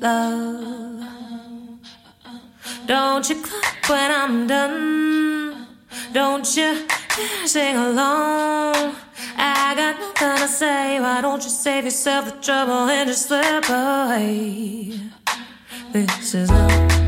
love. Don't you clap when I'm done. Don't you dare sing along. I got nothing to say. Why don't you save yourself the trouble and just slip away? This is love.